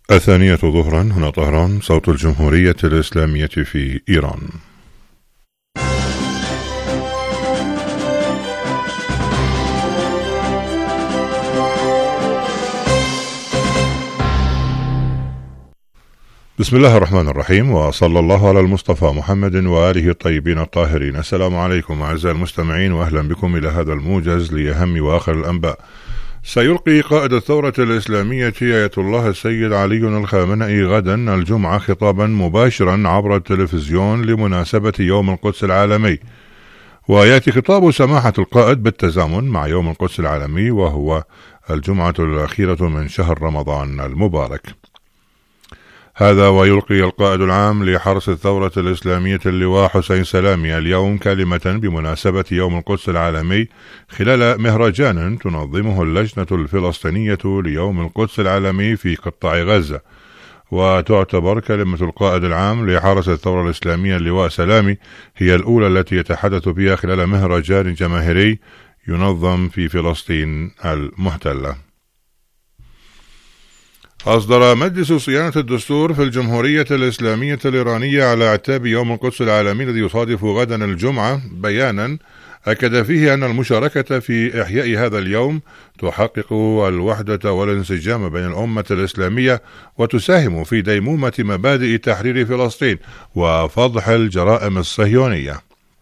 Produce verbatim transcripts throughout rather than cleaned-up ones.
الثانية ظهرا، هنا طهران، صوت الجمهورية الإسلامية في إيران. بسم الله الرحمن الرحيم، وصلى الله على المصطفى محمد وآله الطيبين الطاهرين. السلام عليكم أعزائي المستمعين، وأهلا بكم إلى هذا الموجز لأهم وآخر الأنباء. سيلقي قائد الثورة الإسلامية آية الله السيد علي الخامنئي غدا الجمعة خطابا مباشرا عبر التلفزيون لمناسبة يوم القدس العالمي، ويأتي خطاب سماحة القائد بالتزامن مع يوم القدس العالمي، وهو الجمعة الأخيرة من شهر رمضان المبارك. هذا ويلقي القائد العام لحرس الثورة الإسلامية اللواء حسين سلامي اليوم كلمة بمناسبة يوم القدس العالمي خلال مهرجان تنظمه اللجنة الفلسطينية ليوم القدس العالمي في قطاع غزة. وتعتبر كلمة القائد العام لحرس الثورة الإسلامية اللواء سلامي هي الأولى التي يتحدث بها خلال مهرجان جماهيري ينظم في فلسطين المحتلة. أصدر مجلس صيانة الدستور في الجمهورية الإسلامية الإيرانية على اعتاب يوم القدس العالمي الذي يصادف غدا الجمعة بيانا أكد فيه أن المشاركة في إحياء هذا اليوم تحقق الوحدة والانسجام بين الأمة الإسلامية وتساهم في ديمومة مبادئ تحرير فلسطين وفضح الجرائم الصهيونية.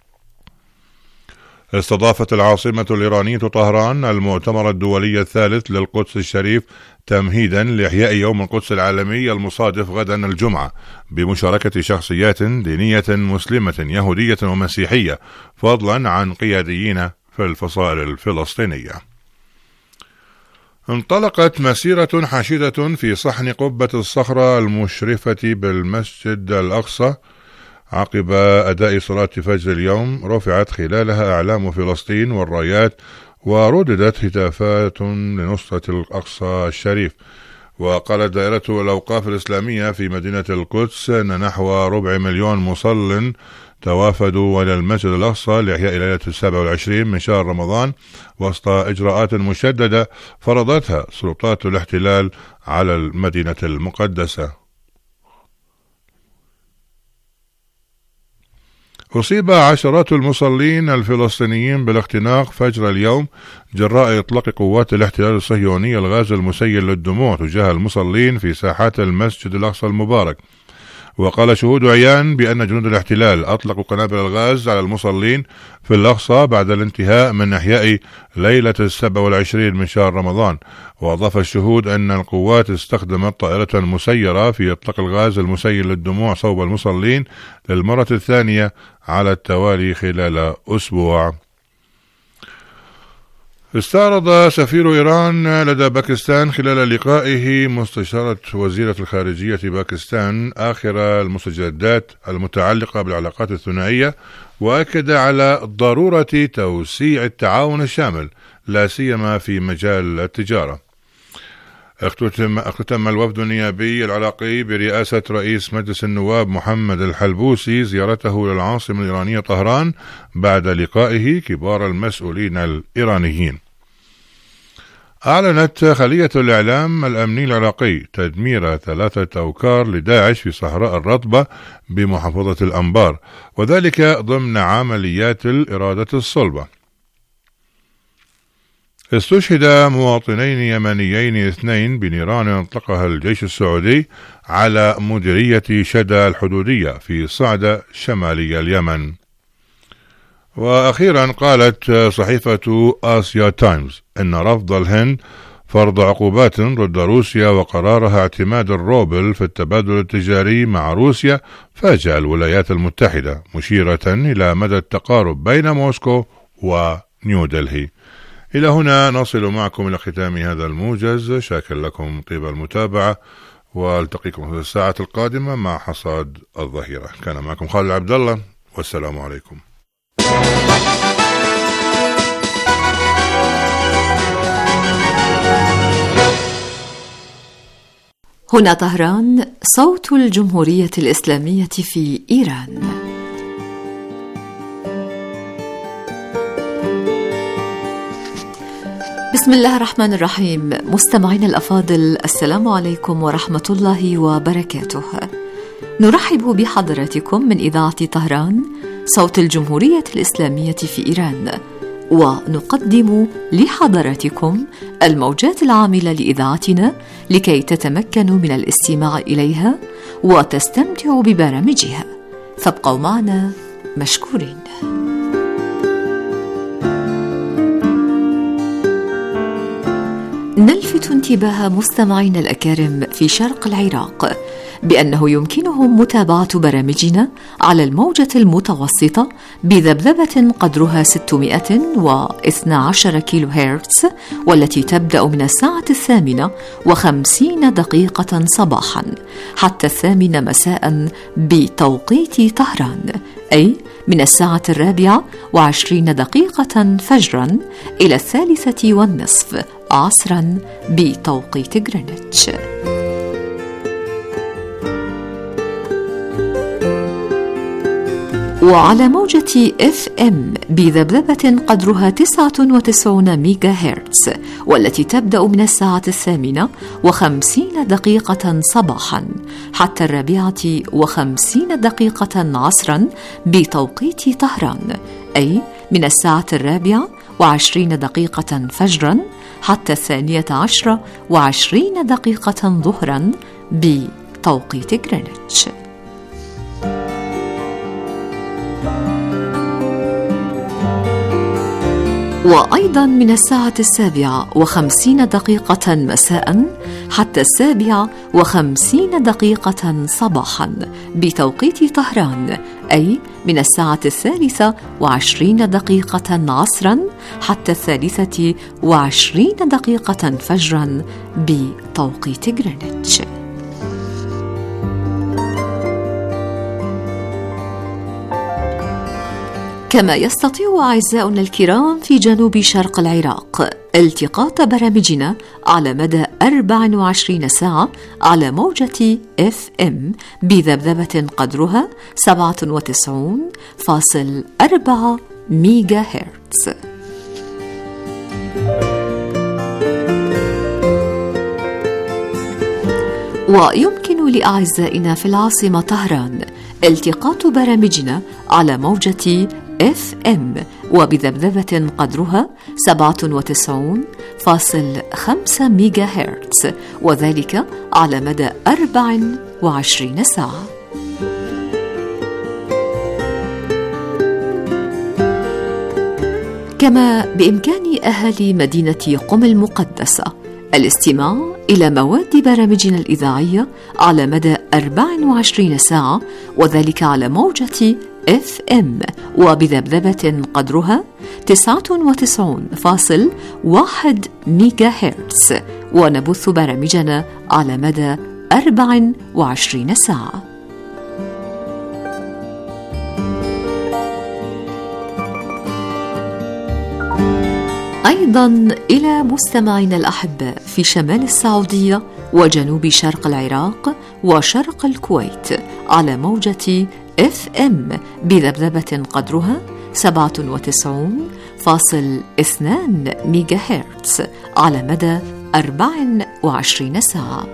استضافت العاصمة الإيرانية طهران المؤتمر الدولي الثالث للقدس الشريف تمهيدا لإحياء يوم القدس العالمي المصادف غدا الجمعة بمشاركة شخصيات دينية مسلمة يهودية ومسيحية، فضلا عن قياديين في الفصائل الفلسطينية. انطلقت مسيرة حشدة في صحن قبة الصخرة المشرفة بالمسجد الأقصى عقب أداء صلاة فجر اليوم، رفعت خلالها أعلام فلسطين والرايات ورددت هتافات لنصرة الأقصى الشريف. وقالت دائرة الأوقاف الإسلامية في مدينة القدس أن نحو ربع مليون مصل توافدوا إلى المسجد الأقصى لإحياء ليلة السابع والعشرين من شهر رمضان وسط إجراءات مشددة فرضتها سلطات الاحتلال على المدينة المقدسة. أصيب عشرات المصلين الفلسطينيين بالاختناق فجر اليوم جراء إطلاق قوات الاحتلال الصهيوني الغاز المسيل للدموع تجاه المصلين في ساحات المسجد الأقصى المبارك. وقال شهود عيان بأن جنود الاحتلال أطلقوا قنابل الغاز على المصلين في الأقصى بعد الانتهاء من إحياء ليلة السابع والعشرين من شهر رمضان. وأضاف الشهود أن القوات استخدمت طائرة مسيرة في إطلاق الغاز المسيل للدموع صوب المصلين للمرة الثانية على التوالي خلال أسبوع. استعرض سفير إيران لدى باكستان خلال لقائه مستشارة وزيرة الخارجية باكستان آخر المستجدات المتعلقة بالعلاقات الثنائية، وأكد على ضرورة توسيع التعاون الشامل لا سيما في مجال التجارة. اختتم, اختتم الوفد النيابي العراقي برئاسة رئيس مجلس النواب محمد الحلبوسي زيارته للعاصمة الإيرانية طهران بعد لقائه كبار المسؤولين الإيرانيين. أعلنت خلية الإعلام الأمني العراقي تدمير ثلاثة أوكار لداعش في صحراء الرطبة بمحافظة الأنبار، وذلك ضمن عمليات الإرادة الصلبة. استشهد مواطنين يمنيين اثنين بنيران اطلقها الجيش السعودي على مديرية شدا الحدودية في صعدة شمالي اليمن. وأخيرا قالت صحيفة آسيا تايمز أن رفض الهند فرض عقوبات ضد روسيا وقرارها اعتماد الروبل في التبادل التجاري مع روسيا فاجأ الولايات المتحدة، مشيرة إلى مدى التقارب بين موسكو ونيودلهي. إلى هنا نصل معكم إلى ختام هذا الموجز، شاكر لكم طيب المتابعة، والتقيكم في الساعة القادمة مع حصاد الظهيرة. كان معكم خالد عبد الله، والسلام عليكم. هنا طهران، صوت الجمهورية الإسلامية في إيران. بسم الله الرحمن الرحيم. مستمعينا الأفاضل، السلام عليكم ورحمة الله وبركاته. نرحب بحضراتكم من إذاعة طهران صوت الجمهورية الإسلامية في إيران، ونقدم لحضراتكم الموجات العاملة لإذاعتنا لكي تتمكنوا من الاستماع إليها وتستمتعوا ببرامجها، فابقوا معنا مشكورين. نلفت انتباه مستمعينا الأكارم في شرق العراق بأنه يمكنهم متابعة برامجنا على الموجة المتوسطة بذبذبة قدرها ستمائة واثني عشر كيلو هرتز، والتي تبدأ من الساعة الثامنة وخمسين دقيقة صباحا حتى الثامنة مساء بتوقيت طهران، أي من الساعة الرابعة وعشرين دقيقة فجرا إلى الثالثة والنصف عصرا بتوقيت غرينتش. وعلى موجة اف ام بذبذبة قدرها تسعة وتسعين ميجا هرتز، والتي تبدأ من الساعة الثامنة وخمسين دقيقة صباحا حتى الرابعة وخمسين دقيقة عصرا بتوقيت طهران، أي من الساعة الرابعة وعشرين دقيقة فجرا حتى الثانية عشرة وعشرين دقيقة ظهرا بتوقيت غرينتش. وأيضا من الساعة السابعة وخمسين دقيقة مساء حتى السابعة وخمسين دقيقة صباحا بتوقيت طهران، أي من الساعة الثالثة وعشرين دقيقة عصرا حتى الثالثة وعشرين دقيقة فجرا بتوقيت غرينتش. كما يستطيع أعزاؤنا الكرام في جنوب شرق العراق التقاط برامجنا على مدى أربع وعشرين ساعة على موجة اف ام بذبذبة قدرها سبعة وتسعين فاصلة أربعة ميجا هرتز. ويمكن لأعزائنا في العاصمة طهران التقاط برامجنا على موجة اف ام وبذبذبة قدرها سبعة وتسعين فاصلة خمسة ميجا هرتز، وذلك على مدى أربع وعشرين ساعة. كما بإمكان أهالي مدينة قم المقدسة الاستماع إلى مواد برامجنا الإذاعية على مدى أربع وعشرين ساعة، وذلك على موجة اف ام وبذبذبة قدرها تسعة وتسعين فاصلة واحد ميجا هرتز، ونبث برامجنا على مدى أربع وعشرين ساعة. أيضا إلى مستمعينا الأحباء في شمال السعودية وجنوب شرق العراق وشرق الكويت على موجة اف ام بذبذبة قدرها سبعة وتسعين فاصلة اثنين ميجا هرتز على مدى أربع وعشرين ساعة.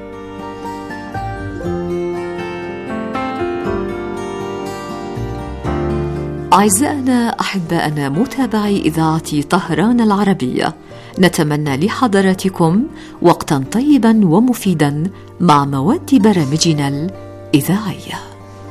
أعزائنا أحبائنا متابعي إذاعة طهران العربية، نتمنى لحضراتكم وقتا طيبا ومفيدا مع مواد برامجنا الإذاعية.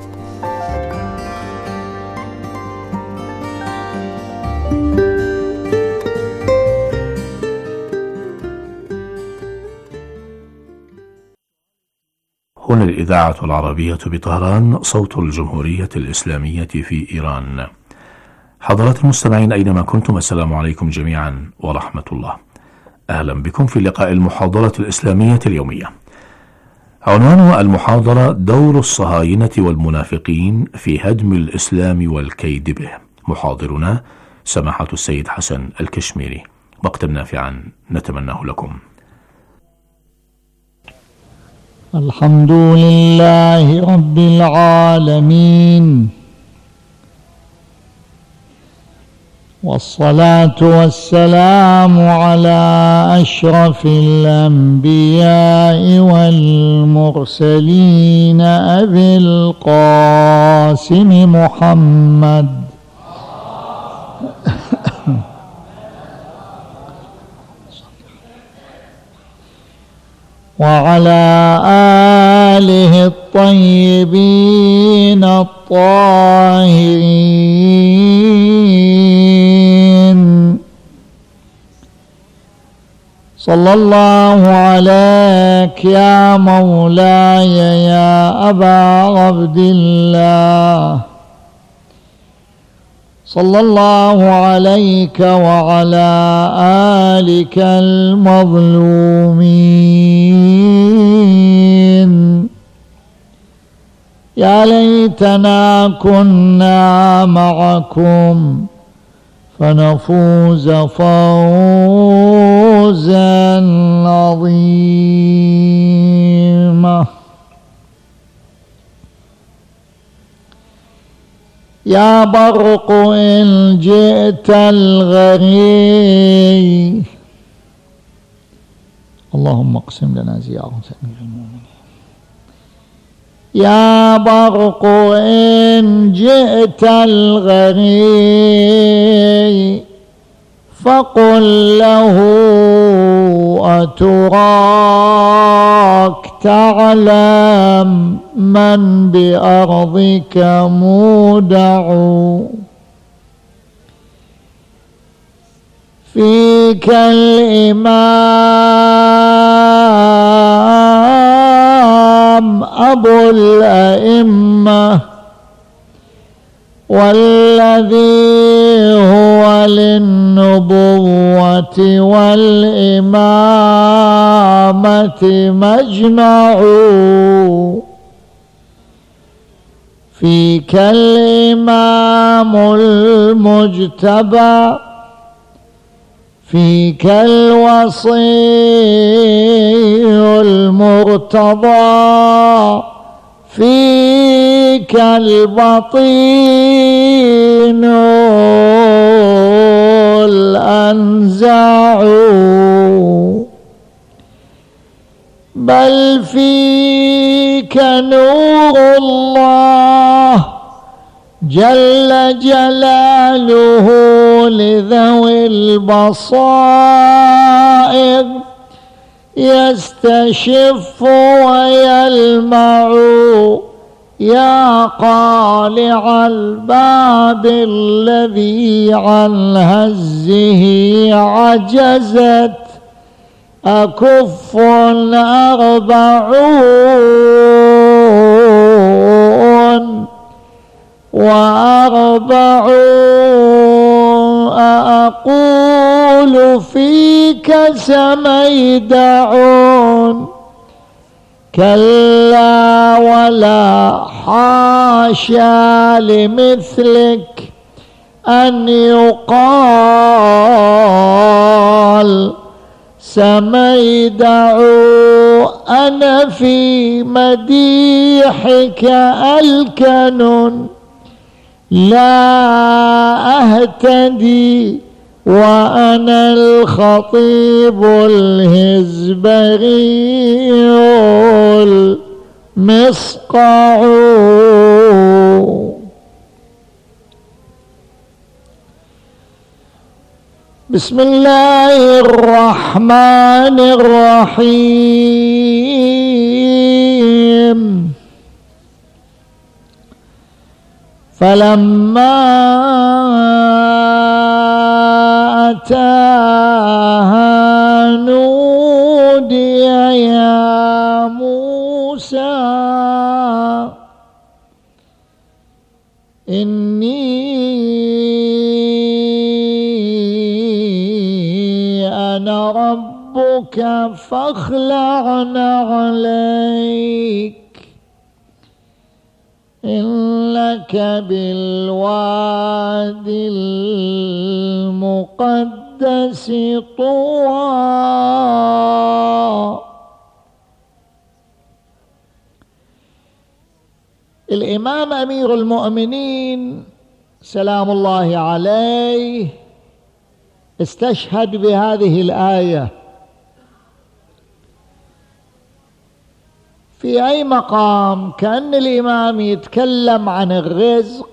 هنا الإذاعة العربية بطهران صوت الجمهورية الإسلامية في إيران. حضرات المستمعين أينما كنتم، السلام عليكم جميعا ورحمة الله. أهلا بكم في لقاء المحاضرة الإسلامية اليومية. عنوان المحاضرة: دور الصهاينة والمنافقين في هدم الإسلام والكيد به. محاضرنا سماحة السيد حسن الكشميري. وقتا نافعا نتمناه لكم. الحمد لله رب العالمين، والصلاة والسلام على أشرف الأنبياء والمرسلين أبي القاسم محمد وعلى آله الطيبين الطاهرين. صلى الله عليك يا مولاي يا أبا عبد الله، صلى الله عليك وعلى آلك المظلومين. يا ليتنا كنا معكم فنفوز فوزا عظيما. يا برق إن جئت الغريب، اللهم اقسم لنا زيارة أمير المؤمنين. يا برق إن جئت الغريب فقل له أتراك تعلم من بأرضك مودع، فيك الإمام أبو الأئمة والذي هو للنبوة والإمامة مجمع، فيك الإمام المجتبى، فيك الوصي المرتضى، فيك البطين الأنزع، بل فيك نور الله جل جلاله لذوي البصائر يستشف ويلمع، يا قالع الباب الذي عن هزه عجزت أكف أربعون وأربعون أقول فيك سميدعون، كلا ولا حاشا لمثلك أن يقال سميدع، أنا في مديحك ألكن لا أهتدي وأنا الخطيب الهزبري المصقع. بسم الله الرحمن الرحيم. فلما أتاها نودي يا موسى إني أنا ربك فاخلع نعليك إنك بالوادي المقدس طوى. الإمام أمير المؤمنين سلام الله عليه استشهد بهذه الآية في أي مقام؟ كأن الإمام يتكلم عن الرزق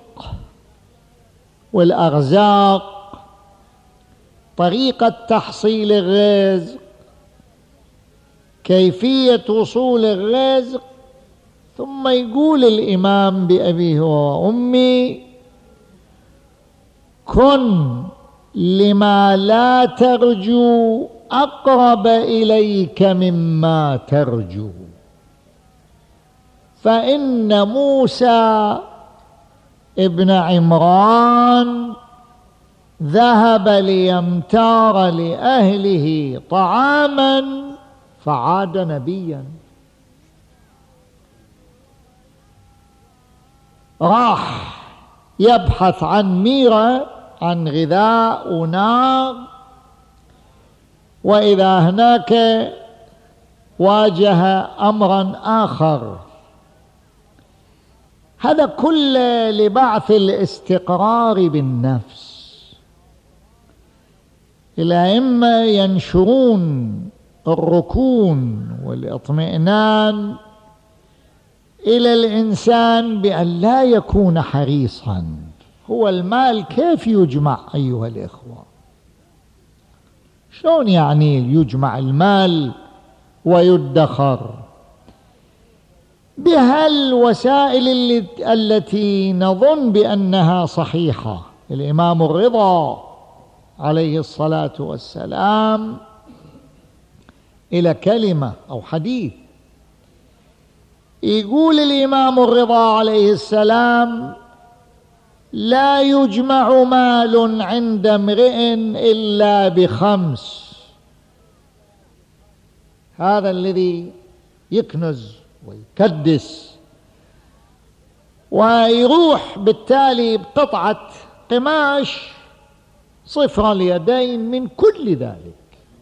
والأرزاق، طريقة تحصيل الرزق، كيفية وصول الرزق، ثم يقول الإمام بأبيه وأمي كن لما لا ترجو أقرب إليك مما ترجو، فإن موسى ابن عمران ذهب ليمتار لأهله طعاما فعاد نبيا. راح يبحث عن ميرة، عن غذاء ونار، وإذا هناك واجه أمرا آخر. هذا كله لبعث الاستقرار بالنفس. الأئمة ينشرون الركون والإطمئنان إلى الإنسان بأن لا يكون حريصا. هو المال كيف يجمع أيها الإخوة؟ شلون يعني يجمع المال ويدخر؟ بهالوسائل التي نظن بأنها صحيحة. الإمام الرضا عليه الصلاة والسلام إلى كلمة أو حديث، يقول الإمام الرضا عليه السلام لا يجمع مال عند امرئ إلا بخمس. هذا الذي يكنز ويكدس ويروح بالتالي بقطعة قماش صفر اليدين من كل ذلك.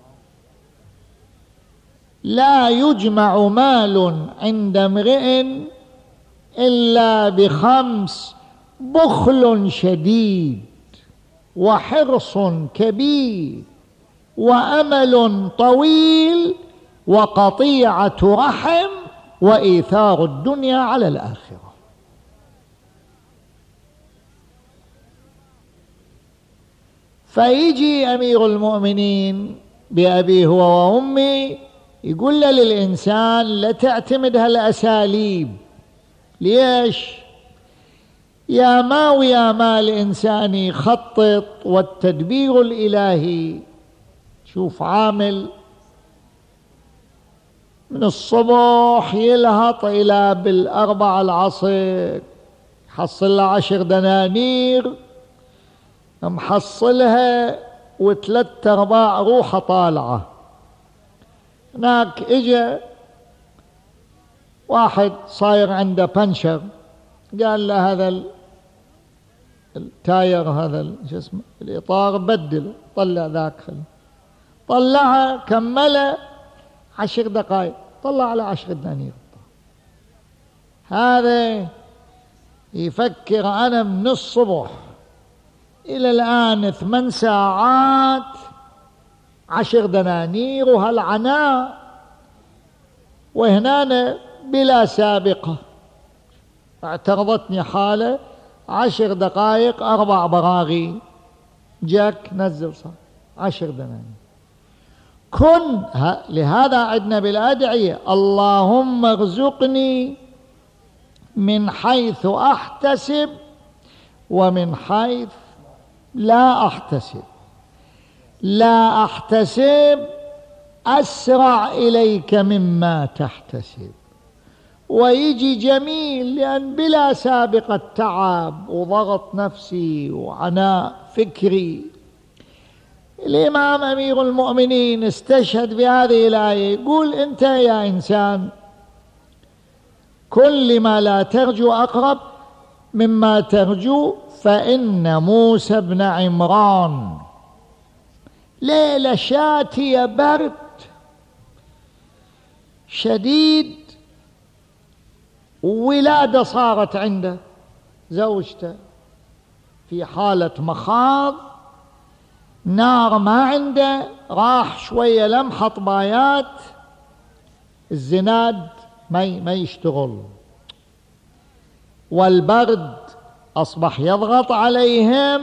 لا يجمع مال عند امرئ إلا بخمس: بخل شديد، وحرص كبير، وأمل طويل، وقطيعة رحم، وإيثار الدنيا على الآخرة. فيجي أمير المؤمنين بأبيه وأمي يقول للإنسان لا تعتمد هالأساليب. ليش؟ يا ما ويا ما الإنسان يخطط، والتدبير الإلهي شوف عامل من الصبح يلهط إلى بالأربع العصر، حصل له عشر دنانير، محصلها وثلاث أرباع روحه طالعة. هناك إجا واحد صاير عنده بنشر، قال له هذا التاير، هذا شو اسمه الإطار بدله، طلع ذاك خلي طلعها كمله عشر دقائق، طلع على عشر دنانير. هذا يفكر أنا من الصبح إلى الآن ثمان ساعات عشر دنانير وهالعناء، وهنا بلا سابقة. اعترضتني حالة عشر دقائق أربع براغي، جاك نزل صار عشر دنانير. كن لهذا عدنا بالأدعية: اللهم ارزقني من حيث أحتسب ومن حيث لا أحتسب. لا أحتسب أسرع إليك مما تحتسب. ويجي جميل لأن بلا سابقة تعب وضغط نفسي وعناء فكري. الإمام أمير المؤمنين استشهد بهذه الآية، يقول أنت يا إنسان كل ما لا ترجو أقرب مما ترجو، فإن موسى بن عمران ليلة شاتية برد شديد، وولادة صارت عنده، زوجته في حالة مخاض، نار ما عنده، راح شوية لمحة طبايات، الزناد ما ما يشتغل، والبرد أصبح يضغط عليهم.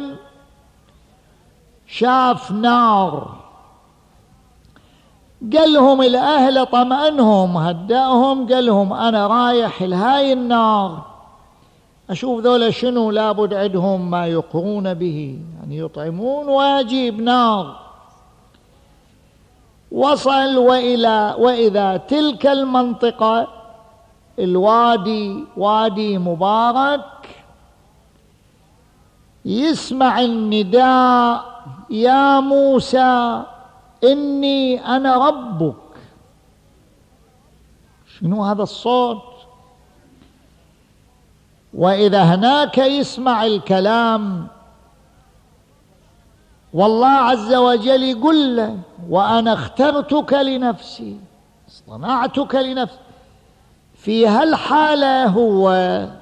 شاف نار، قالهم الأهل، طمأنهم هدأهم، قالهم أنا رايح لهاي النار أشوف ذولا شنو لابد عندهم ما يقرون به، يعني يطعمون ويجيب نار. وصل وإلى وإذا تلك المنطقة الوادي وادي مبارك، يسمع النداء يا موسى إني أنا ربك. شنو هذا الصوت؟ وإذا هناك يسمع الكلام، والله عز وجل يقول له وأنا اخترتك لنفسي، اصطنعتك لنفسي. في هالحالة هو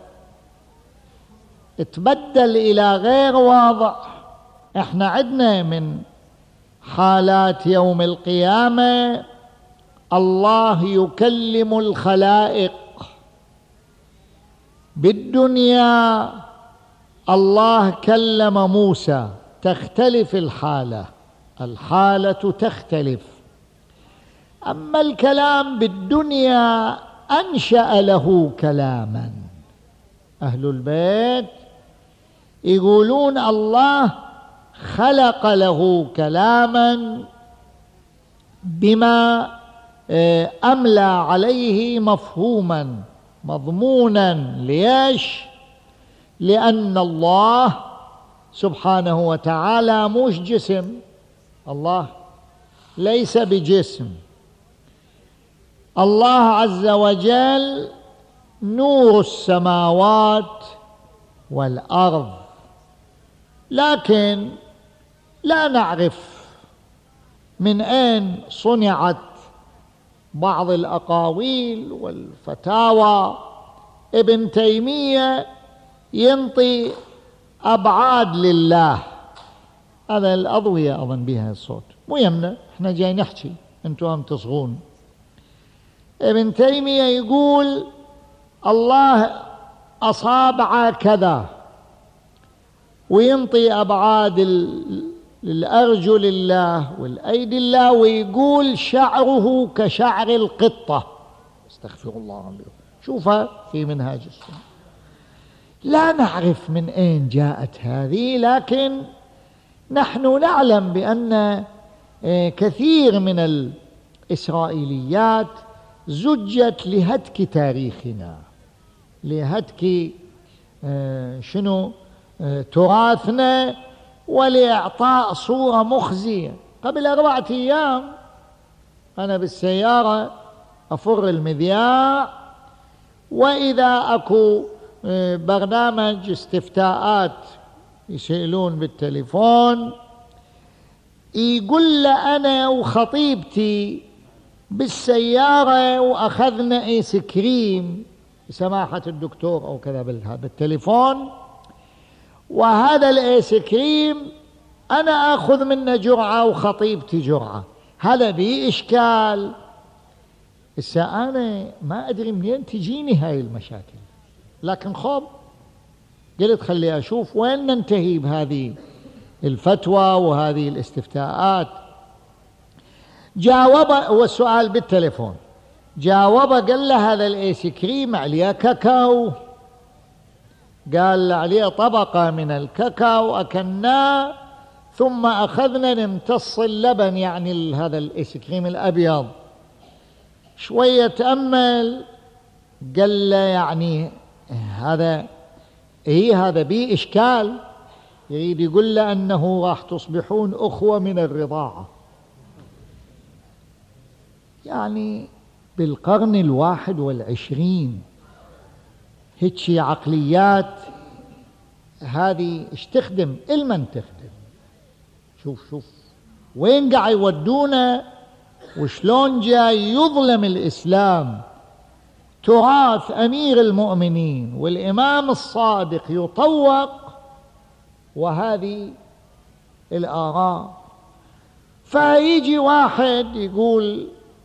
تبدل إلى غير واضح. احنا عدنا من حالات يوم القيامة الله يكلم الخلائق. بالدنيا الله كلم موسى، تختلف الحالة، الحالة تختلف. أما الكلام بالدنيا أنشأ له كلاما. أهل البيت يقولون الله خلق له كلاما بما أملى عليه مفهوما مضمونا. ليش؟ لأن الله سبحانه وتعالى مش جسم، الله ليس بجسم، الله عز وجل نور السماوات والأرض، لكن لا نعرف من أين صنعت بعض الأقاويل والفتاوى. ابن تيمية ينطي أبعاد لله، هذا الأضوية أظن بها الصوت، مو يمنا، احنا جاي نحكي انتم هم تصغون. ابن تيمية يقول الله أصابع كذا، وينطي أبعاد الأرجل الله والأيدي الله، ويقول شعره كشعر القطة. استغفر الله. شوفها في منهاج السنة. لا نعرف من أين جاءت هذه، لكن نحن نعلم بأن كثير من الإسرائيليات زجت لهتك تاريخنا، لهتك شنو تراثنا، ولإعطاء صورة مخزية. قبل أربعة أيام أنا بالسيارة أفر المذياع، وإذا أكو برنامج استفتاءات يسألون بالتليفون، يقول له أنا وخطيبتي بالسيارة وأخذنا إيس كريم بسماحة الدكتور أو كذا بالتليفون، وهذا الإيس كريم أنا أخذ منه جرعة وخطيبتي جرعة، هذا بي إشكال. إسا أنا ما أدري منين تجيني هاي المشاكل، لكن خب قلت خلي أشوف وين ننتهي بهذه الفتوى وهذه الاستفتاءات. جاوب، والسؤال بالتليفون، جاوب قال له هذا الإيس كريم عليه كاكاو، قال عليه طبقة من الكاكاو أكلناه، ثم أخذنا نمتص اللبن، يعني هذا الإيس كريم الأبيض. شوية تأمل قال له يعني هذا إيه، هذا بيه إشكال، يريد يقول له أنه راح تصبحون أخوة من الرضاعة. يعني بالقرن الواحد والعشرين هيك عقليات هذه ايش تخدم؟ المن تخدم. شوف شوف وين قاعد يودونا، وشلون جاي يظلم الإسلام. تراث أمير المؤمنين والإمام الصادق يطوق، وهذه الآراء فيجي واحد يقول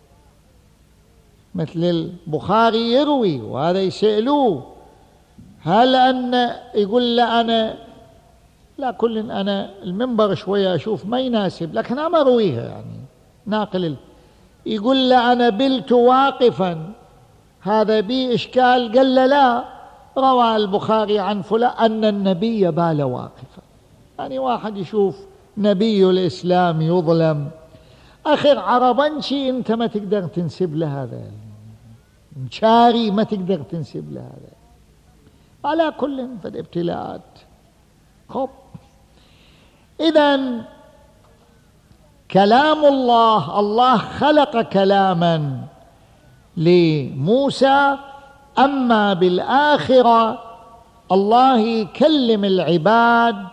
مثل البخاري يروي، وهذا يسألوه هل أن يقول لا أنا لا كل أنا المنبر شوية أشوف ما يناسب لكن أنا أرويها، يعني ناقل يقول لا أنا بلت واقفا هذا بي إشكال، قال له لا روى البخاري عن فلان أن النبي بال واقفا. يعني واحد يشوف نبي الإسلام يظلم، أخر عربنشي أنت ما تقدر تنسب له هذا، مشاري ما تقدر تنسب له هذا. على كل فالابتلاءات. خب إذن كلام الله، الله خلق كلاما لموسى، أما بالآخرة الله يكلم العباد،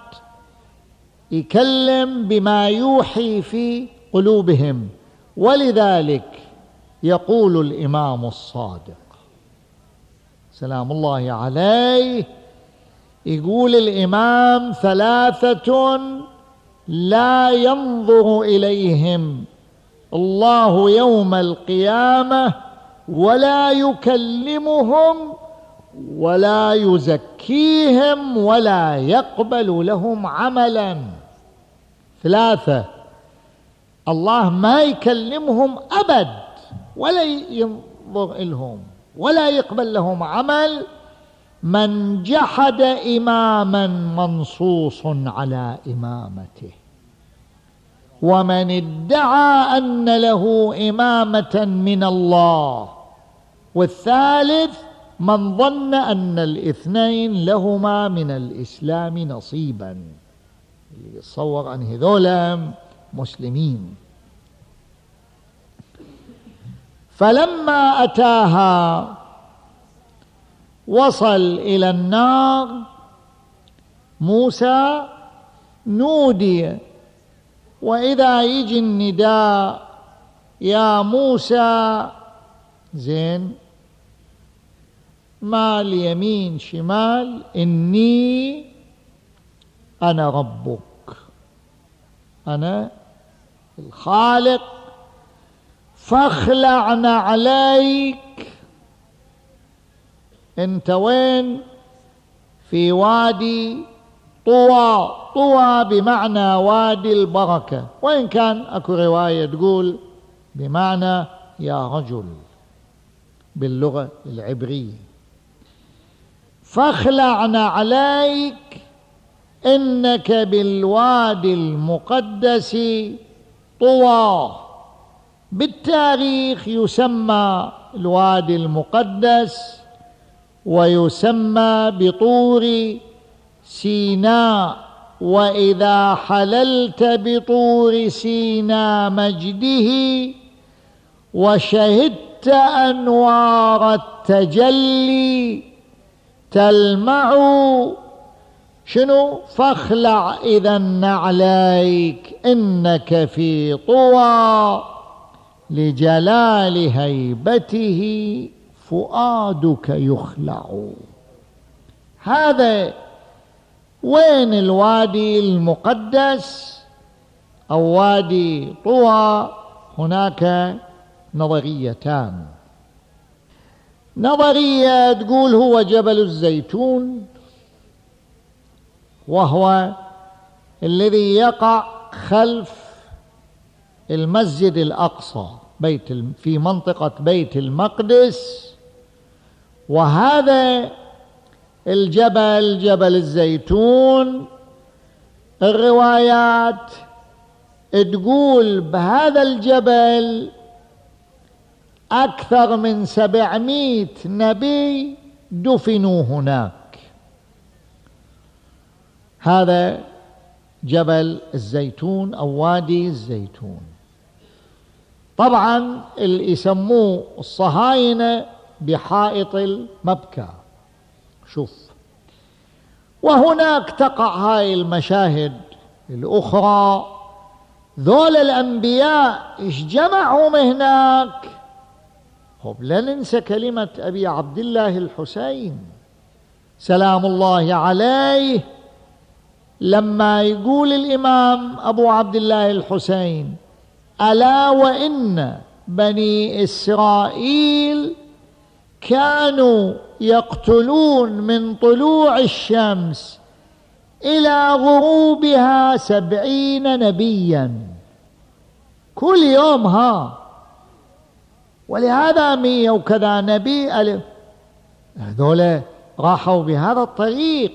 يكلم بما يوحي في قلوبهم. ولذلك يقول الإمام الصادق سلام الله عليه، يقول الإمام ثلاثة لا ينظر إليهم الله يوم القيامة ولا يكلمهم ولا يزكيهم ولا يقبل لهم عملا. ثلاثة الله ما يكلمهم أبد ولا ينظر إلهم ولا يقبل لهم عمل: من جحد إماما منصوص على إمامته، ومن ادعى أن له إمامة من الله، والثالث من ظن أن الاثنين لهما من الإسلام نصيبا. يتصور أن هذولا مسلمين. فلما أتاها وصل إلى النار موسى نودي، وإذا يجي النداء يا موسى زين مال يمين شمال إني أنا ربك، أنا الخالق، فاخلعنا عليك. انت وين؟ في وادي طوى. طوى بمعنى وادي البركة، وإن كان أكو رواية تقول بمعنى يا رجل باللغة العبرية. فاخلعنا عليك إنك بالوادي المقدس طوى. بالتاريخ يسمى الوادي المقدس ويسمى بطور سيناء، وإذا حللت بطور سيناء مجده وشهدت أنوار التجلي تلمع شنو؟ فاخلع إذن عليك إنك في طوى لجلال هيبته فؤادك يخلع. هذا وين الوادي المقدس أو وادي طوى؟ هناك نظريتان. نظرية تقول هو جبل الزيتون، وهو الذي يقع خلف المسجد الأقصى بيت في منطقة بيت المقدس. وهذا الجبل جبل الزيتون الروايات تقول بهذا الجبل أكثر من سبعمائة نبي دفنوا هناك. هذا جبل الزيتون أو وادي الزيتون. طبعا اللي يسموه الصهاينة بحائط المبكى. شوف، وهناك تقع هاي المشاهد الأخرى. ذول الأنبياء إيش جمعهم هناك؟ خب لا ننسى كلمة أبي عبد الله الحسين سلام الله عليه، لما يقول الإمام أبو عبد الله الحسين ألا وإن بني إسرائيل كانوا يقتلون من طلوع الشمس إلى غروبها سبعين نبيا كل يوم. ها ولهذا مية وكذا نبي هذول راحوا بهذا الطريق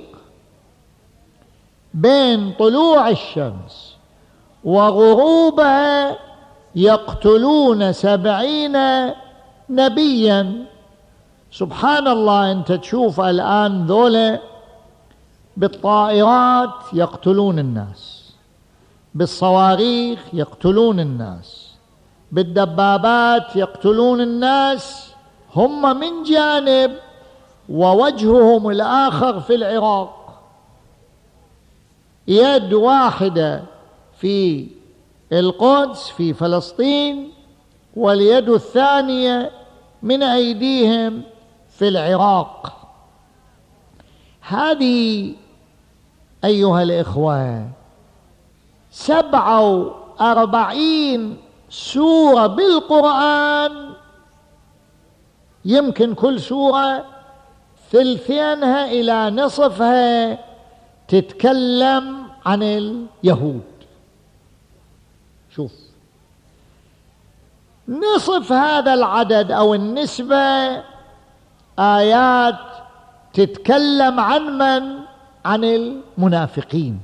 بين طلوع الشمس وغروبها يقتلون سبعين نبيا. سبحان الله، أنت تشوف الآن ذولا بالطائرات يقتلون الناس، بالصواريخ يقتلون الناس، بالدبابات يقتلون الناس، هم من جانب ووجههم الآخر في العراق. يد واحدة في القدس في فلسطين، واليد الثانية من أيديهم في العراق. هذه أيها الإخوة سبعة وأربعين سورة بالقرآن، يمكن كل سورة ثلثينها إلى نصفها تتكلم عن اليهود. شوف، نصف هذا العدد أو النسبة آيات تتكلم عن من؟ عن المنافقين.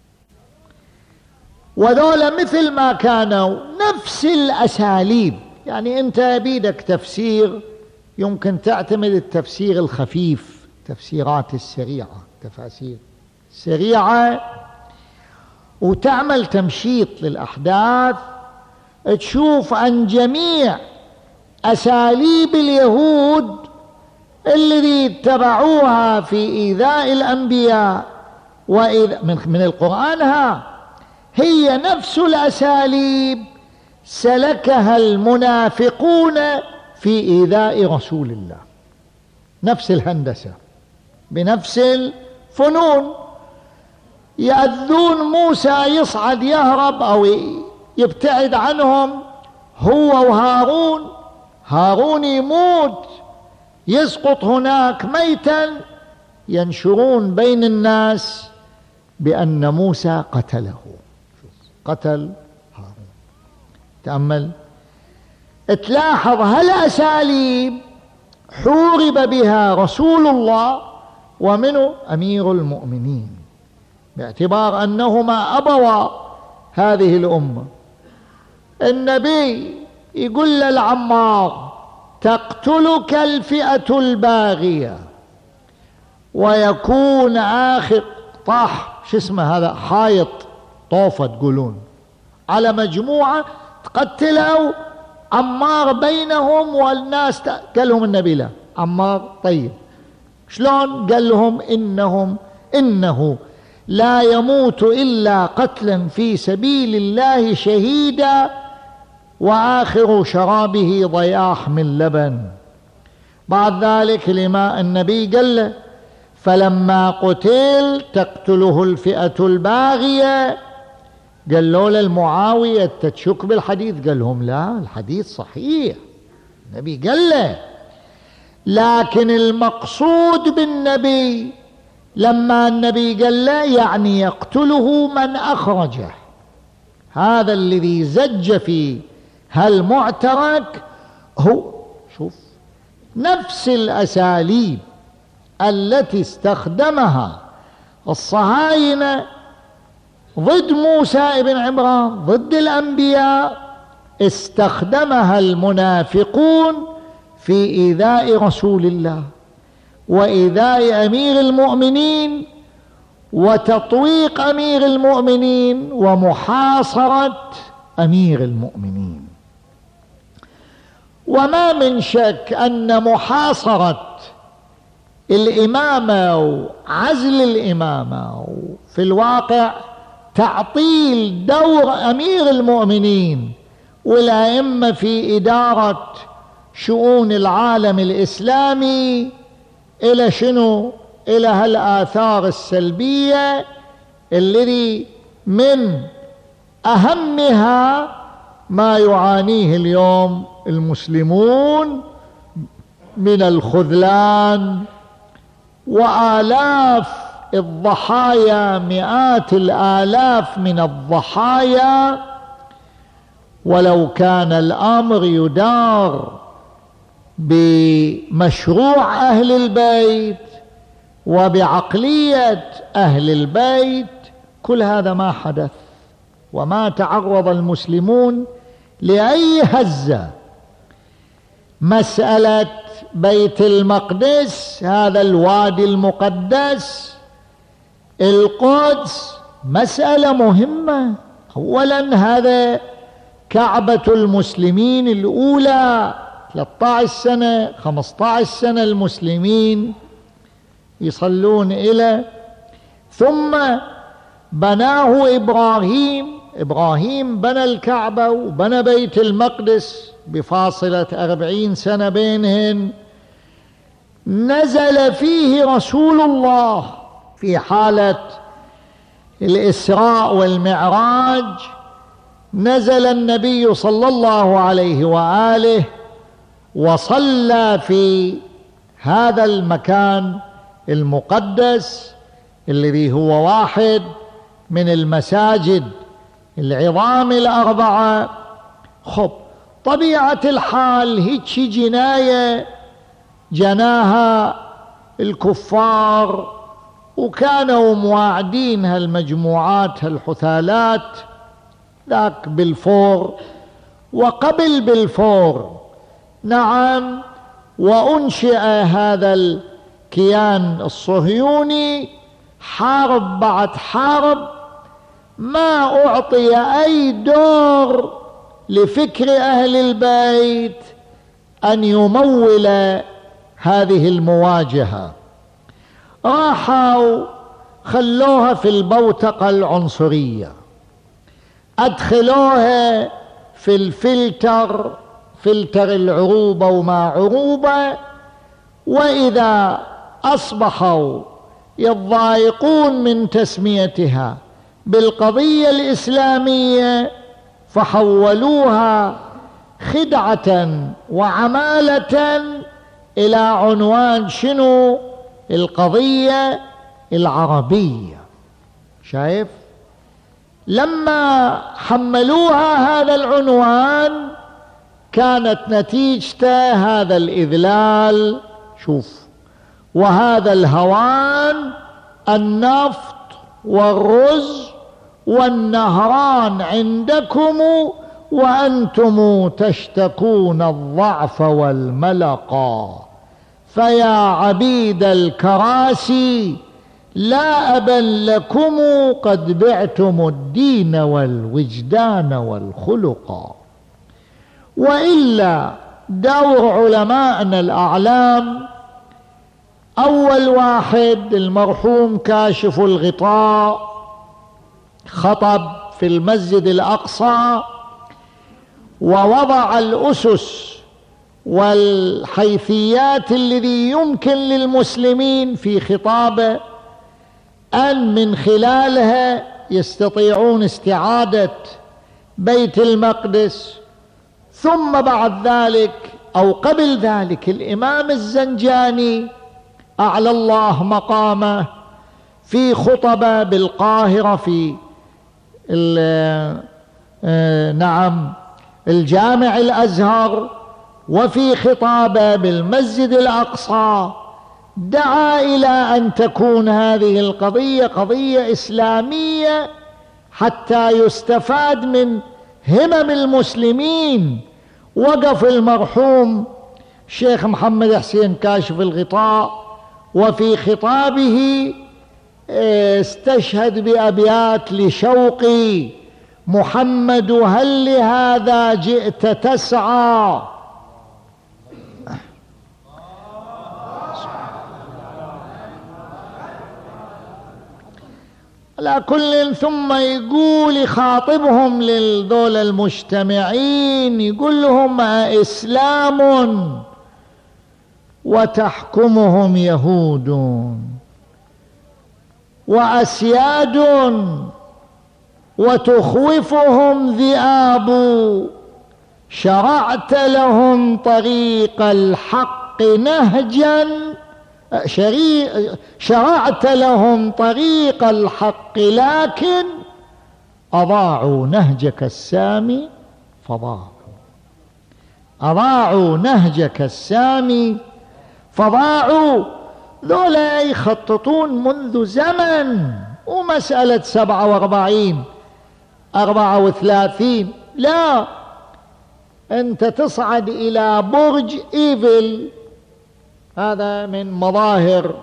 وذولا مثل ما كانوا نفس الأساليب. يعني أنت بيدك تفسير، يمكن تعتمد التفسير الخفيف، تفسيرات السريعة، تفاسير سريعة، وتعمل تمشيط للأحداث، تشوف عن جميع أساليب اليهود الذي اتبعوها في إيذاء الأنبياء وإذا من, من القرآن. ها هي نفس الأساليب سلكها المنافقون في إيذاء رسول الله، نفس الهندسة بنفس الفنون. يأذون موسى يصعد يهرب أو يبتعد عنهم هو وهارون، هارون يموت يسقط هناك ميتا، ينشرون بين الناس بأن موسى قتله، قتل هارون. تأمل، تلاحظ هالأساليب حورب بها رسول الله ومنه أمير المؤمنين، باعتبار أنهما أبوا هذه الأمة. النبي يقول للعمار: تقتلك الفئة الباغية. ويكون آخر طاح شو اسمه هذا، حائط طوفة تقولون، على مجموعة تقتلوا عمار بينهم والناس. قال لهم النبي: لا عمار طيب. شلون؟ قال لهم: إنهم إنه لا يموت إلا قتلا في سبيل الله شهيدا، وآخر شرابه ضياح من لبن. بعد ذلك لما النبي قال له: فلما قتل تقتله الفئة الباغية. قال له للمعاوية: تشك بالحديث؟ قال لهم: لا، الحديث صحيح، النبي قال له. لكن المقصود بالنبي لما النبي قال له يعني يقتله من أخرجه، هذا الذي زج في هالمعترك. هو شوف نفس الأساليب التي استخدمها الصهاينة ضد موسى بن عمران، ضد الأنبياء، استخدمها المنافقون في إيذاء رسول الله وإيذاء أمير المؤمنين وتطويق أمير المؤمنين ومحاصرة أمير المؤمنين. وما من شك أن محاصرة الإمامة وعزل الإمامة في الواقع تعطيل دور أمير المؤمنين والأئمة في إدارة شؤون العالم الإسلامي إلى شنو؟ إلى هالآثار السلبية الذي من أهمها ما يعانيه اليوم المسلمون من الخذلان وآلاف الضحايا، مئات الآلاف من الضحايا. ولو كان الأمر يدار بمشروع أهل البيت وبعقلية أهل البيت كل هذا ما حدث، وما تعرض المسلمون لأي هزة. مسألة بيت المقدس، هذا الوادي المقدس، القدس، مسألة مهمة. أولا هذا كعبة المسلمين الأولى، ثلاثة عشر سنة خمسة عشر سنة المسلمين يصلون إليه. ثم بناه إبراهيم، إبراهيم بنى الكعبة وبنى بيت المقدس بفاصلة أربعين سنة بينهن. نزل فيه رسول الله في حالة الإسراء والمعراج، نزل النبي صلى الله عليه وآله وصلى في هذا المكان المقدس الذي هو واحد من المساجد العظام الأربعة. خب، طبيعة الحال هيك جناية جناها الكفار، وكانوا مواعدين هالمجموعات هالحثالات ذاك بالفور وقبل بالفور. نعم، وأنشئ هذا الكيان الصهيوني حرب بعد حرب، ما أعطي أي دور لفكر أهل البيت أن يمول هذه المواجهة. راحوا خلوها في البوتقة العنصرية، أدخلوها في الفلتر، فلتر العروبة وما عروبة، وإذا أصبحوا يضايقون من تسميتها بالقضية الإسلامية فحولوها خدعة وعمالة إلى عنوان شنو؟ القضية العربية. شايف؟ لما حملوها هذا العنوان كانت نتيجته هذا الإذلال. شوف، وهذا الهوان، النفط والرز والنهران عندكم وأنتم تشتكون الضعف والملقا، فيا عبيد الكراسي لا أبا لكم قد بعتم الدين والوجدان والخلقا. وإلا دور علماءنا الأعلام، أول واحد المرحوم كاشف الغطاء خطب في المسجد الأقصى ووضع الأسس والحيثيات الذي يمكن للمسلمين في خطابه أن من خلالها يستطيعون استعادة بيت المقدس. ثم بعد ذلك أو قبل ذلك الإمام الزنجاني أعلى الله مقامه في خطبة بالقاهرة في نعم الجامع الأزهر وفي خطابه بالمسجد الأقصى دعا إلى أن تكون هذه القضية قضية إسلامية حتى يستفاد من همم المسلمين. وقف المرحوم الشيخ محمد حسين كاشف الغطاء وفي خطابه استشهد بأبيات لشوقي: محمد هل لهذا جئت تسعى. على كل، ثم يقول يخاطبهم للذول المجتمعين يقول لهم: إسلام وتحكمهم يهود وأسياد وتخوفهم ذئاب شرعت لهم طريق الحق نهجا شرعت لهم طريق الحق لكن أضاعوا نهجك السامي فضاعوا أضاعوا نهجك السامي فضاعوا. ذولا يخططون منذ زمن، ومسألة سبعة واربعين أربعة وثلاثين لا، أنت تصعد إلى برج إيفل، هذا من مظاهر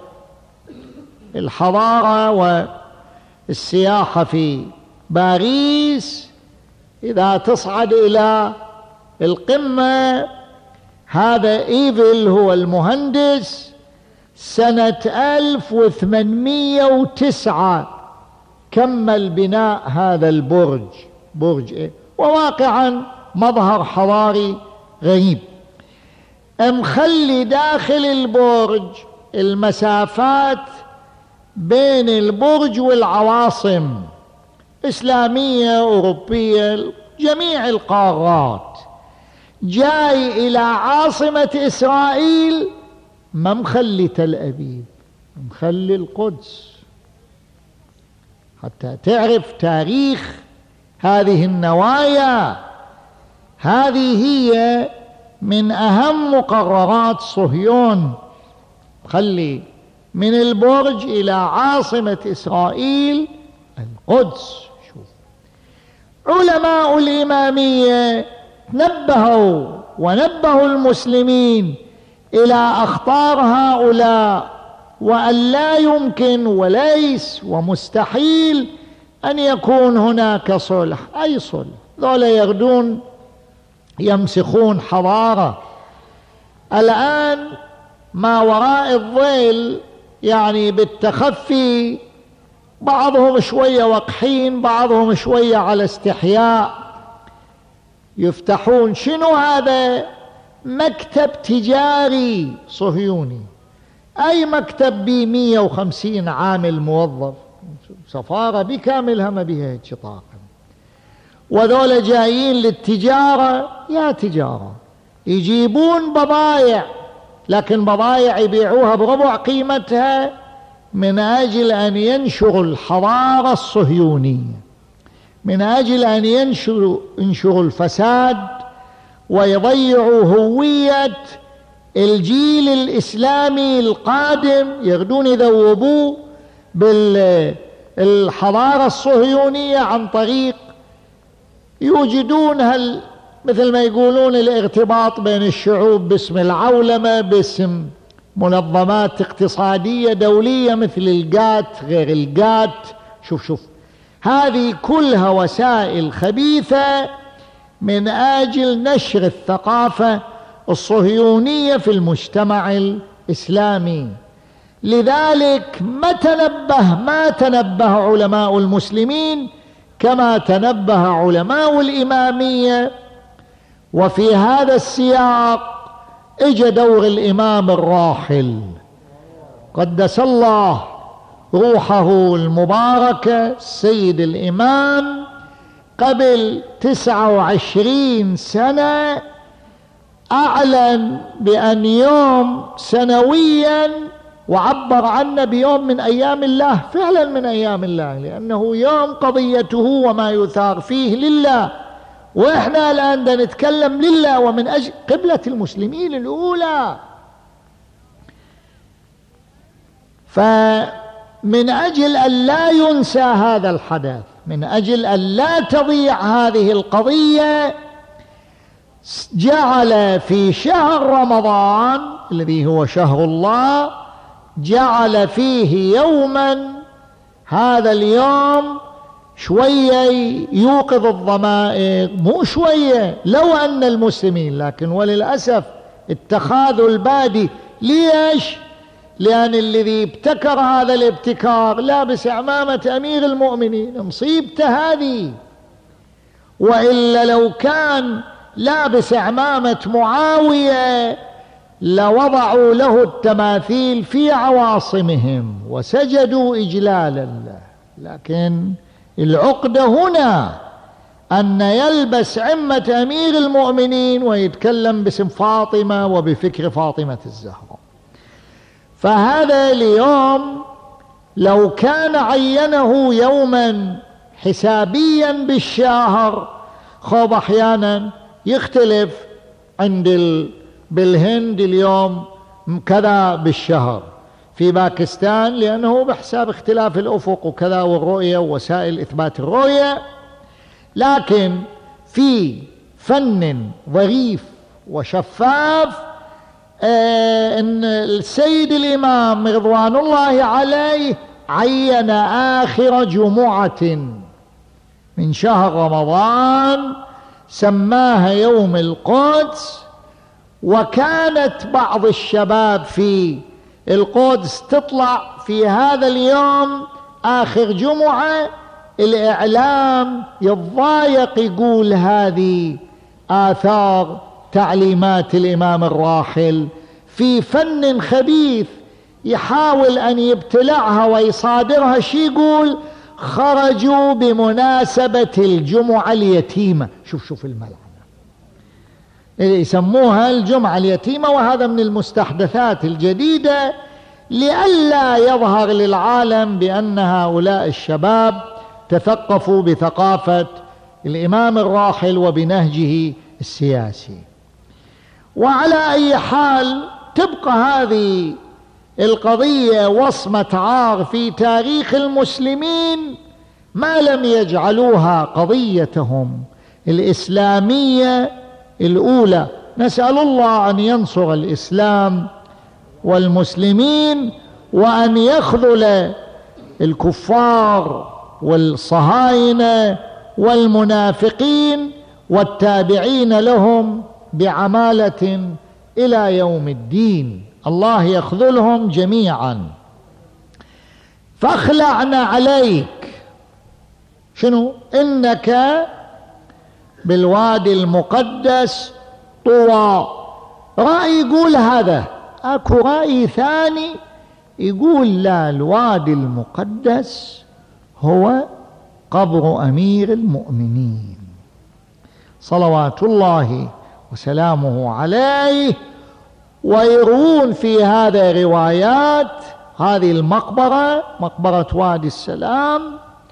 الحضارة والسياحة في باريس. إذا تصعد إلى القمة، هذا إيفل هو المهندس، سنة ألف وثمانمئة وتسعة كمل بناء هذا البرج، برج إيه؟ وواقعا مظهر حضاري غريب. مخلي داخل البرج المسافات بين البرج والعواصم إسلامية أوروبية جميع القارات. جاي إلى عاصمة إسرائيل ما مخلي تل أبيب، مخلي القدس، حتى تعرف تاريخ هذه النوايا. هذه هي من أهم مقررات صهيون، خلي من البرج إلى عاصمة إسرائيل القدس. شوف علماء الإمامية نبهوا ونبهوا المسلمين إلى أخطار هؤلاء، وأن لا يمكن وليس ومستحيل أن يكون هناك صلح. أي صلح؟ ذولا يغدون يمسخون حضارة. الآن ما وراء الظل يعني بالتخفي، بعضهم شوية وقحين، بعضهم شوية على استحياء، يفتحون شنو هذا؟ مكتب تجاري صهيوني. أي مكتب بي مية وخمسين عامل موظف، سفارة بكاملها ما بيها هيك طاقم، وذولا جايين للتجارة. يا تجارة يجيبون بضايع، لكن بضايع يبيعوها بربع قيمتها من أجل أن ينشروا الحضارة الصهيونية، من أجل أن ينشروا, ينشروا الفساد ويضيعوا هوية الجيل الإسلامي القادم. يغدون يذوبوه بالحضارة الصهيونية عن طريق يوجدون هال مثل ما يقولون الارتباط بين الشعوب باسم العولمة، باسم منظمات اقتصادية دولية مثل الجات غير الجات. شوف شوف هذه كلها وسائل خبيثة من أجل نشر الثقافة الصهيونية في المجتمع الإسلامي. لذلك ما تنبه ما تنبه علماء المسلمين كما تنبه علماء الإمامية. وفي هذا السياق اجى دور الإمام الراحل قدس الله روحه المباركة السيد الإمام قبل تسعة وعشرين سنة، أعلن بأن يوم سنويا، وعبر عنه بيوم من أيام الله، فعلا من أيام الله، لأنه يوم قضيته وما يثار فيه لله، وإحنا الآن نتكلم لله ومن أجل قبلة المسلمين الأولى. فمن أجل أن لا ينسى هذا الحدث، من أجل أن لا تضيع هذه القضية، جعل في شهر رمضان الذي هو شهر الله، جعل فيه يوما، هذا اليوم شوية يوقظ الضمائر، مو شوية، لو أن المسلمين، لكن وللأسف اتخاذوا البادي. ليش؟ لأن الذي ابتكر هذا الابتكار لابس عمامة أمير المؤمنين، مصيبته هذه. وإلا لو كان لابس عمامة معاوية لوضعوا له التماثيل في عواصمهم وسجدوا إجلالا له. لكن العقدة هنا أن يلبس عمة أمير المؤمنين ويتكلم باسم فاطمة وبفكر فاطمة الزهراء. فهذا اليوم لو كان عينه يوما حسابيا بالشهر، خب أحيانا يختلف عند ال... بالهند اليوم كذا بالشهر، في باكستان لأنه بحساب اختلاف الأفق وكذا والرؤية ووسائل إثبات الرؤية. لكن في فن ظريف وشفاف آه إن السيد الإمام رضوان الله عليه عين آخر جمعة من شهر رمضان سماها يوم القدس، وكانت بعض الشباب في القدس تطلع في هذا اليوم آخر جمعة، الإعلام يتضايق يقول هذه آثار تعليمات الإمام الراحل، في فن خبيث يحاول أن يبتلعها ويصادرها. شي يقول خرجوا بمناسبة الجمعة اليتيمة. شوف شوف الملعنة اللي يسموها الجمعة اليتيمة، وهذا من المستحدثات الجديدة لئلا يظهر للعالم بأن هؤلاء الشباب تثقفوا بثقافة الإمام الراحل وبنهجه السياسي. وعلى أي حال تبقى هذه القضية وصمة عار في تاريخ المسلمين ما لم يجعلوها قضيتهم الإسلامية الأولى. نسأل الله أن ينصر الإسلام والمسلمين وأن يخذل الكفار والصهاينة والمنافقين والتابعين لهم بعمالة إلى يوم الدين. الله يخذلهم جميعا. فاخلعنا عليك شنو؟ إنك بالوادي المقدس طوى. رأي يقول هذا، أكو رأي ثاني يقول لا، الوادي المقدس هو قبر أمير المؤمنين صلوات الله وسلامه عليه. ويروون في هذا روايات هذه المقبرة مقبرة وادي السلام،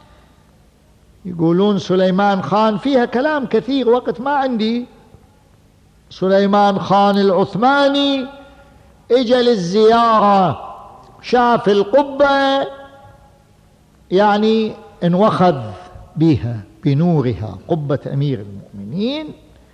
يقولون سليمان خان فيها كلام كثير، وقت ما عندي. سليمان خان العثماني اجى للزيارة، شاف القبة يعني انوخذ بها بنورها، قبة أمير المؤمنين،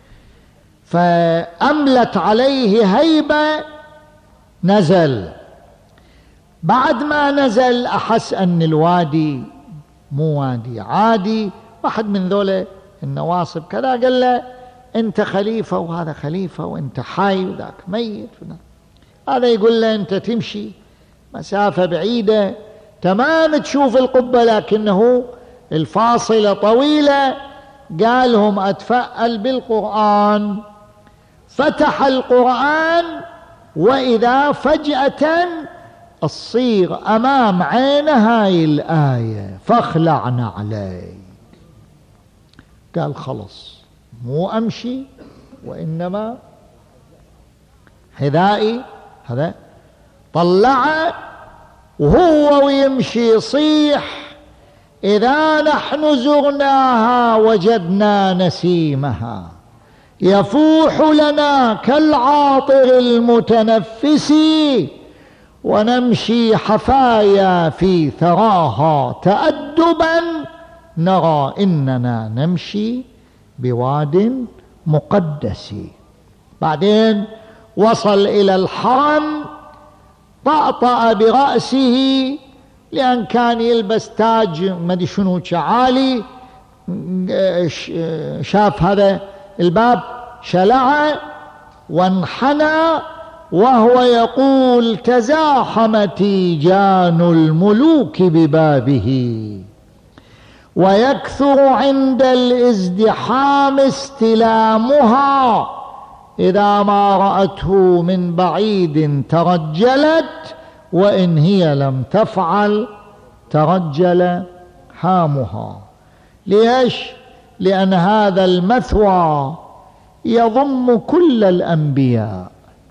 فأملت عليه هيبة. نزل، بعد ما نزل أحس أن الوادي مو وادي عادي. واحد من ذولا النواصب كذا قال له أنت خليفة وهذا خليفة، وأنت حي وذاك ميت. هذا يقول له أنت تمشي مسافة بعيدة تمام تشوف القبة، لكنه الفاصلة طويلة. قالهم أتفأل بالقرآن، فتح القرآن وإذا فجأة الصيغ أمام عين هاي الآية فاخلعنا عليك. قال خلص مو أمشي وإنما حذائي. هذا طلع وهو ويمشي يصيح إذا نحن زرناها وجدنا نسيمها يفوح لنا كالعاطر المتنفس، ونمشي حفايا في ثراها تأدبا نرى إننا نمشي بواد مقدس. بعدين وصل إلى الحرم، طأطأ برأسه لأن كان يلبس تاج مدري شنو عالي، شاف هذا الباب شلعه وانحنى وهو يقول تزاحم تيجان الملوك ببابه، ويكثر عند الازدحام استلامها، إذا ما رأته من بعيد ترجلت، وإن هي لم تفعل ترجل حامها. ليش؟ لأن هذا المثوى يضم كل الأنبياء،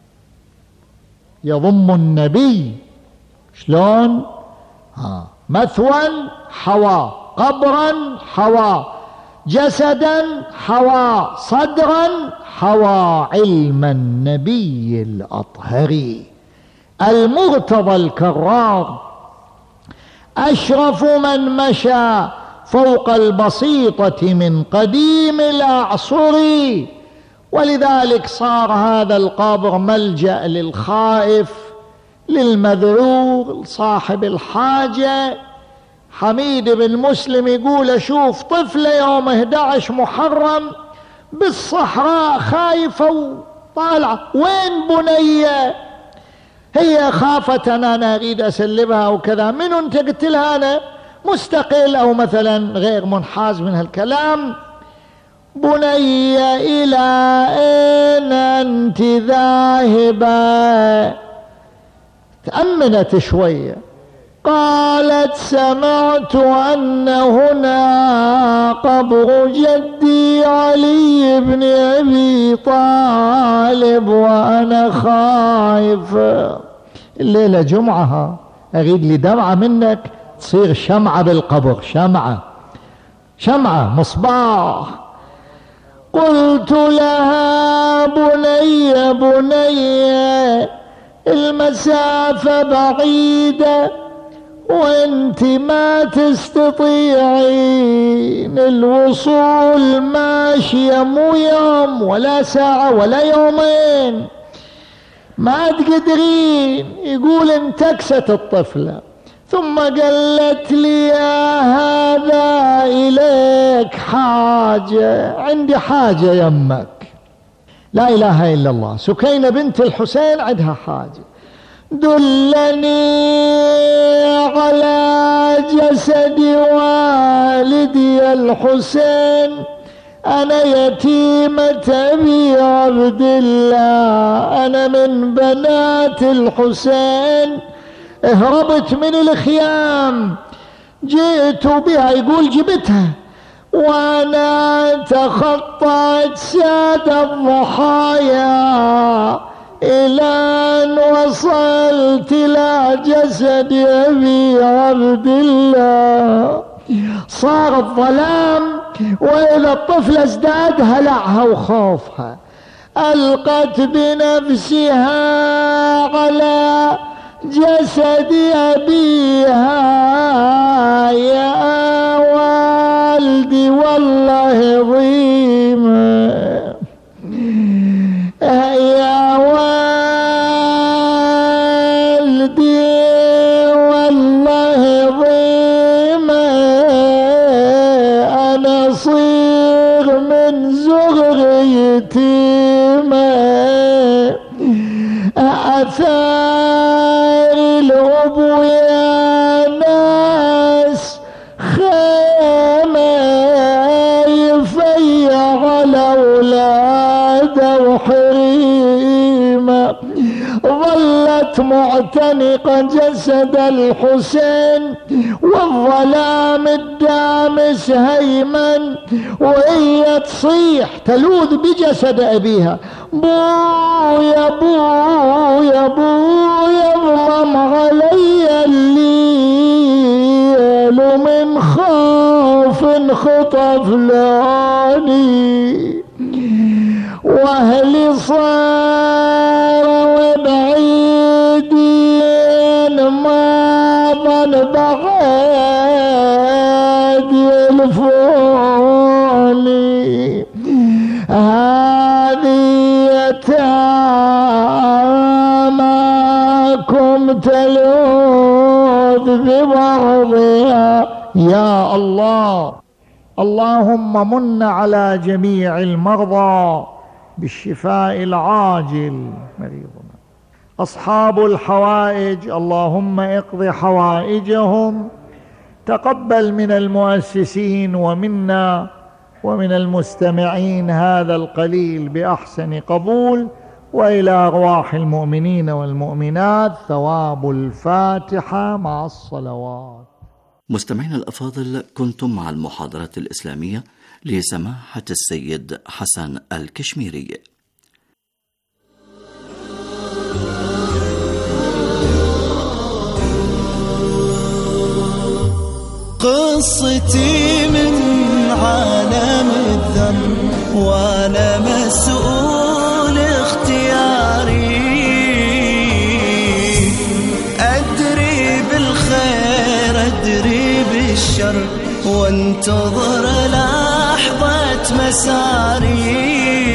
يضم النبي. شلون؟ ها مثوى حوى، قبرا حوى، جسدا حوى، صدرا حوى علم النبي الأطهري المرتضى الكرار، أشرف من مشى فوق البسيطة من قديم الأعصر. ولذلك صار هذا القبر ملجأ للخائف، للمذعور، صاحب الحاجة. حميد بن مسلم يقول أشوف طفلة يوم أحد عشر محرم بالصحراء خايفة وطالعة، وين بنية؟ هي خافت أنا, أنا أريد أسلبها وكذا. من أنت؟ قلت لها أنا مستقل أو مثلا غير منحاز من هالكلام. بني إلى أين أنت ذاهبة؟ تأمنت شوية، قالت سمعت أن هنا قبر جدي علي بن أبي طالب وأنا خايفة. الليلة جمعة، أريد لي دمعة منك تصير شمعة بالقبر، شمعة شمعة مصباح. قلت لها بني بني المسافة بعيدة وانت ما تستطيعين الوصول ماشية، مو يوم ولا ساعة ولا يومين، ما تقدرين. يقول انتكست الطفلة ثم قالت لي يا هذا إليك حاجة، عندي حاجة يمك. لا إله إلا الله. سكينة بنت الحسين عندها حاجة. دلني على جسد والدي الحسين، أنا يتيمة أبي عبد الله، أنا من بنات الحسين، اهربت من الخيام جئت بها. يقول جبتها وانا تخطيت ساد الضحايا الى ان وصلت الى جسد ابي عبد الله. صار الظلام والى الطفل ازداد هلعها وخوفها، القت بنفسها على جسد أبيها يا والدي والله ظيمة، يا والدي والله ظيمة، أنا صيغ من زغر يتيمة، أثار الأبو يا ناس خيمة يفيع على أولاده وحريمة، ظلت معتنقة جسد الحسين والظلام الدامس هيمن، وهي تصيح تلوذ بجسد أبيها، بويا بويا بويا اظلم علي الليل من خوف خطف لوني، واهلي صار وبعيدين ما ظن بعد يلفوني، هذه يتاماكم تلوذ ببعضها. يا الله، اللهم من على جميع المرضى بالشفاء العاجل مريضنا. أصحاب الحوائج اللهم اقض حوائجهم، تقبل من المؤسسين ومنا ومن المستمعين هذا القليل بأحسن قبول، وإلى أرواح المؤمنين والمؤمنات ثواب الفاتحة مع الصلوات. مستمعين الأفاضل، كنتم مع المحاضرة الإسلامية لسماحة السيد حسن الكشميري. قصتي من عالم الذر وانا مسؤول اختياري، ادري بالخير ادري بالشر وانتظر لحظة مساري،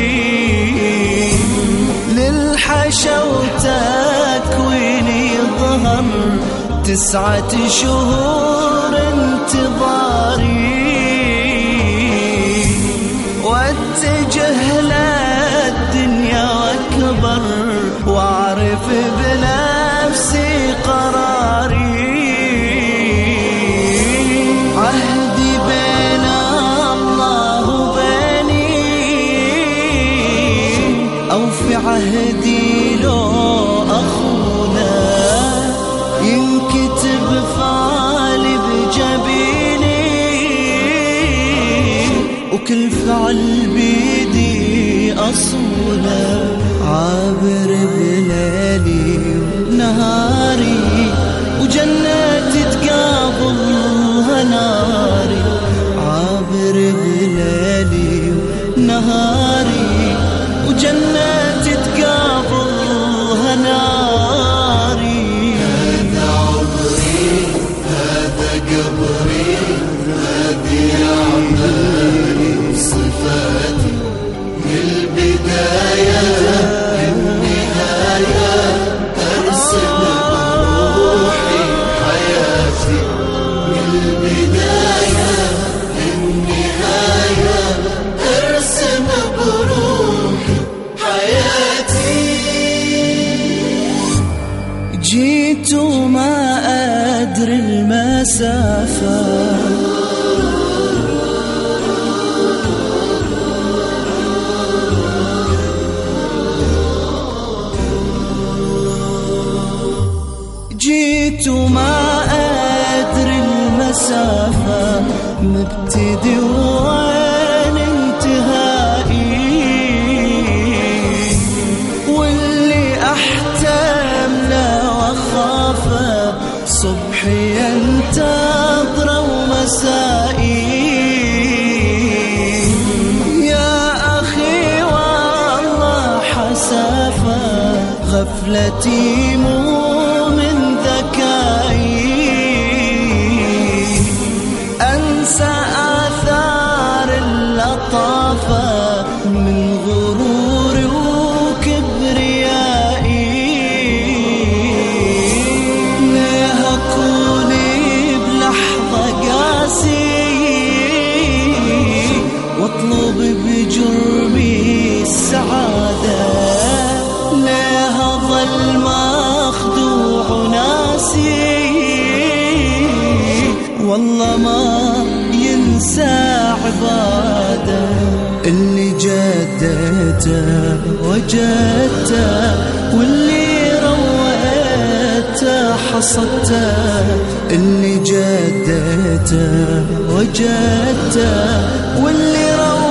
للحشا وتكويني ظهر تسعة شهور انتظاري، واتجه للدنيا واكبر واعرف بنفسي قراري، عهدي بين الله وبيني او في عهدي لو اخونا ينكتب فالي بجبيني، وكل فعل بيدي أصونه، عابر بليلي ونهاري وجنتي تقابلها ناري، عابر بليلي ونهاري وجنتي تقابلها ناري، قبري هذه أعمالي صفاتي من البداية للنهاية، أرسم بروحي حياتي من البداية للنهاية، أرسم بروحي حياتي. جيت وما أدري المسافة، جيت وما أدري المسافة، مبتدي وين انتهائي، واللي أحتم له وأخافه صبحي ينتظر ومسائي، يا أخي والله حسافة غفلتي مو من ذكائي، أنسى آثار اللطافة من غروري وكبريائي، ليه أكوني بلحظة قاسي واطلب بجرمي السعادة، ليه أظل مخدوع ناسي والله ما ينسى عباده، اللي جدته وجدته واللي رويته حصدته، اللي جدته وجدته واللي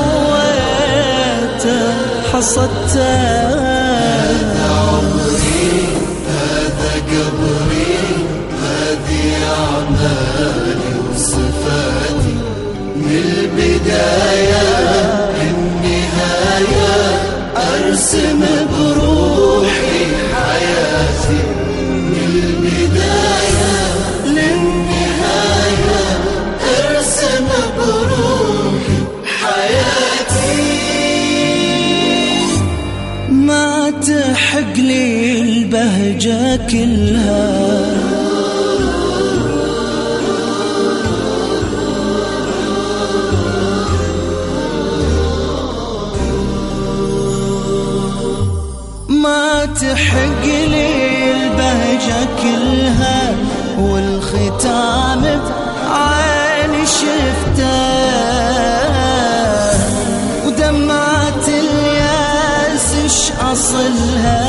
رويته حصدته، هذا عمري هذا قبري هذه أعمالي وصفاتي من البداية للنهاية، أرسم بروحي حياتي من البداية للنهاية، أرسم بروحي حياتي. ما تحق لي البهجة كلها، ما تحق لي البهجة كلها، والختام بعيني شفته، ودمعة الياس اش أصلها،